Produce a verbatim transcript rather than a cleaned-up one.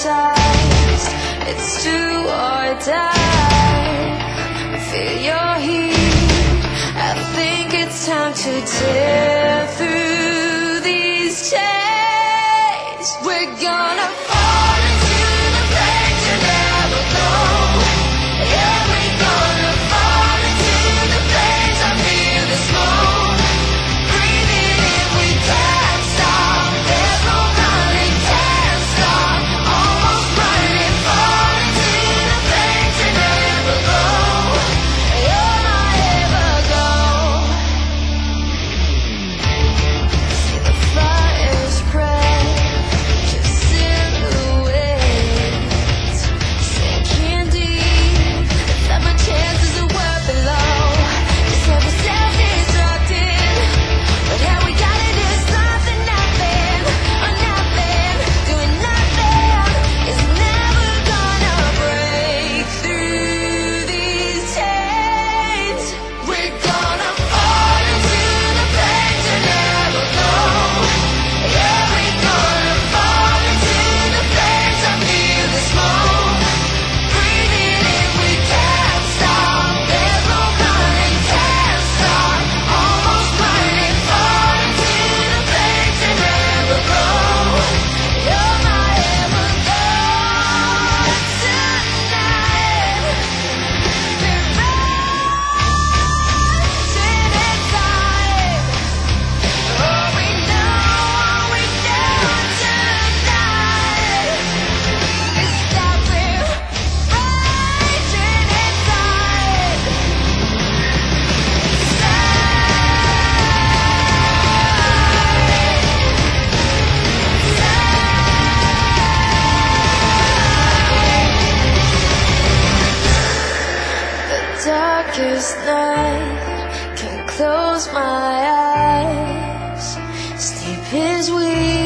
hypnotized. It's do or die. Feel your heat. I think it's time to tear through these chains. We're gonna fall into the flames you never go. Yeah, we're gonna fall into the flames. I feel the smoke. Breathing in, we can't stop. There's no running, can't stop. Almost running, fall into the flames you never go. You're my ever-go. See the fire spread, just silhouettes sinking deep. That my chances of were below. Just every self-destructing. But how we got it is something, nothing, or nothing. Doing nothing is never gonna break through these chains. We're gonna fall into the flames and never go. Yeah, we're gonna fall into the flames. I feel the smoke. Breathing in, we can't stop. There's no running, can't stop. Almost running, fall into the flames and never go. You're my ever-go. Tonight, we're rising inside. Oh, we know what we do tonight is that we're rising inside. The darkest night can close my eyes. Sleep is weak.